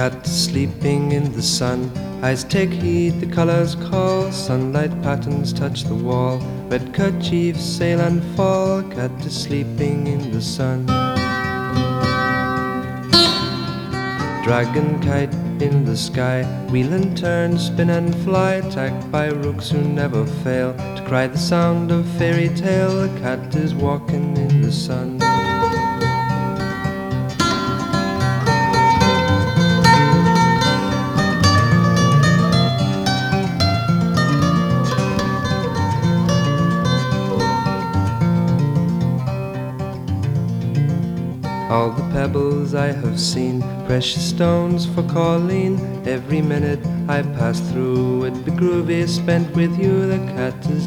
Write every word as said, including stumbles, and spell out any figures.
cat sleeping in the sun. Eyes take heed, the colors call. Sunlight patterns touch the wall. Red kerchiefs sail and fall. Cat is sleeping in the sun. Dragon kite in the sky, wheel and turn, spin and fly, attacked by rooks who never fail to cry the sound of fairy tale. The cat is walking in the sun. All the pebbles I have seen, precious stones for Colleen. Every minute I pass through would be groovy spent with you. The cat is